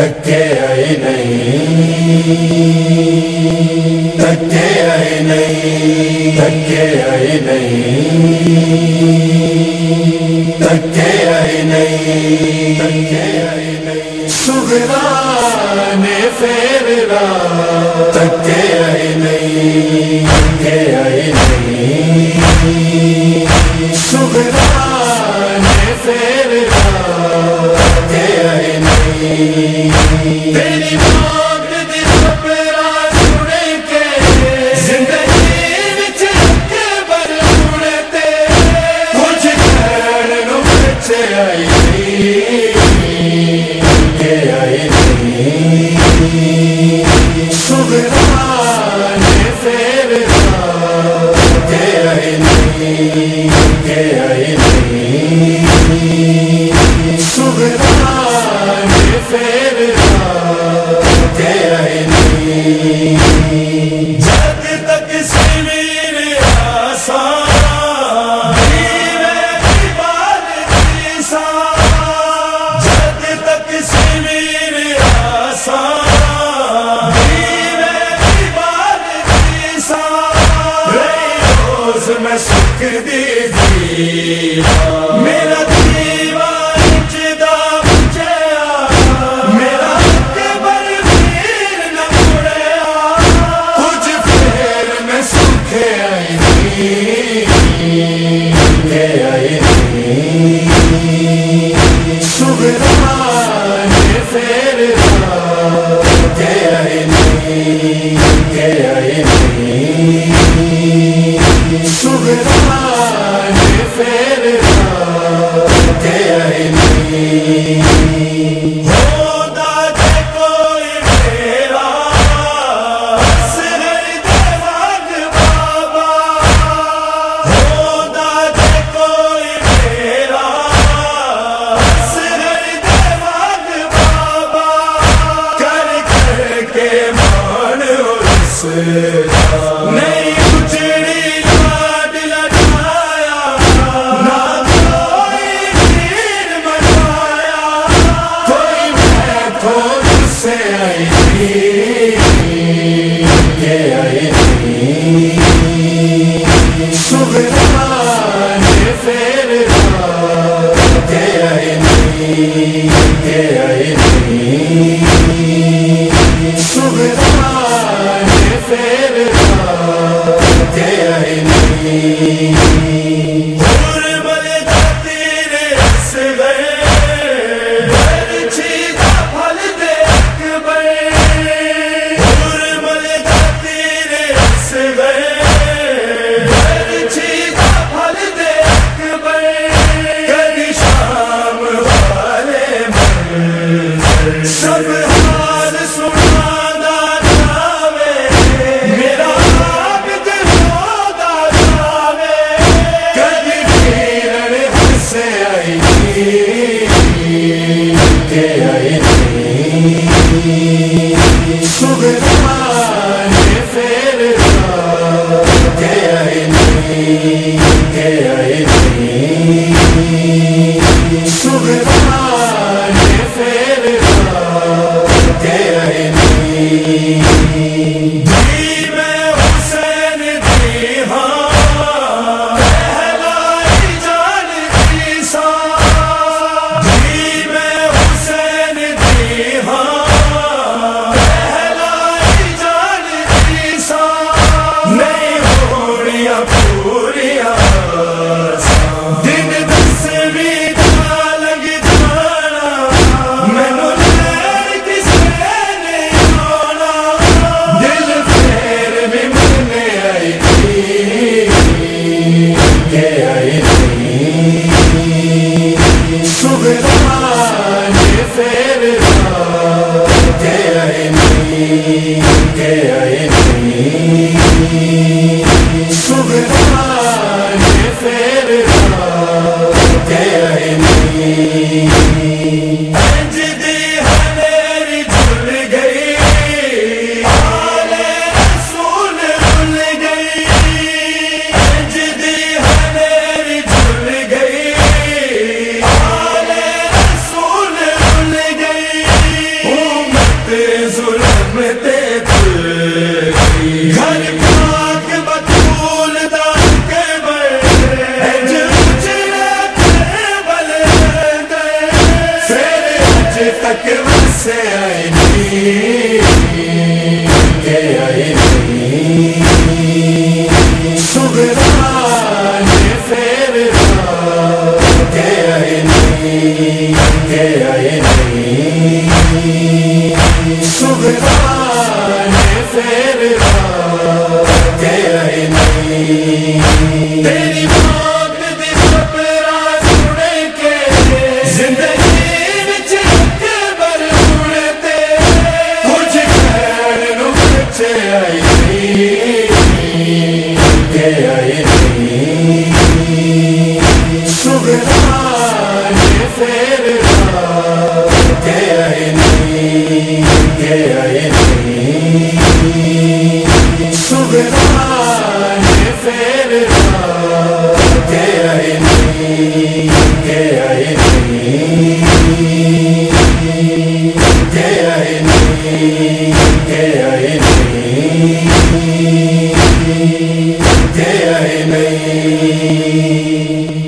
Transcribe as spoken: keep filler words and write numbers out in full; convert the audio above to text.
تھکے آئی نہیں، تھکے آئی نہیں، تھکے آئی نہیں، تھکے آئی نہیں، تھکے آئی نہیں، سغرا نے پھر رات تھکے آئی نہیں، تھکے آئی نہیں، سغرا نے پھر رات تھکے آئی نہیں، تیری موت دی خبراں سن کے زندگی وچ کے بر اڑتے کچھ کہن نوں بچے آئی نہیں، تھکے آئی نہیں، سغرا نے پھر رات تھکے آئی نہیں، تھکے آئی نہیں، سغرا نے پھر رات تھکے آئی نہیں، جب تک سمیر آسان دیوے کی بات کی سان، جب تک سمیر آسان دیوے کی بات کی سان، رہی روز میں سکھ دی دیوان میرا نہیں اجڑی لاڈ لٹایا نہ کوئی پیر بنایا، کوئی میں تو تجھ سے آئی نہیں، تھکے آئی نہیں، سغرا نے پھر رات تھکے آئی نہیں، تھکے آئی نہیں، سغرا پھر رات تھکے آئی نہیں، غربت دا تیرے اصغر برچھی دا پھل دیکھ بڑے، غربت دا تیرے اصغر برچھی دا پھل دیکھ بڑے، کبھی شام والے منظر سب حال سنا سغرا نے پھر رات تھکے آئی نہیں، تھکے آئی نہیں، سغرا نے پھر رات تھکے آئی نہیں، جی میں حسین دی ہاں کہلائی جان کی سان، جی میں حسین دی ہاں Oh ظلم تے گھر پاک بطول دا کے بڑے جب بلے دے پھر اج تک وسے آئی نہیں کہ آئی نہیں صغرا نے پھر کہ آئی نہیں کہ آئی نہیں صغرا نے پھر کہ آئی نہیں تیری موت دی خبراں سن کے زندگی وچ اکبر اڑتے کچھ خیر نو بچے آئی نہیں کہ آئی نہیں صغرا نے پھر کہ آئی نہیں کہ آئی نہیں صغرا نے پھر کہ آئی نہیں کہ آئی نہیں کہ آئی نہیں کہ آئی نہیں کہ آئی نہیں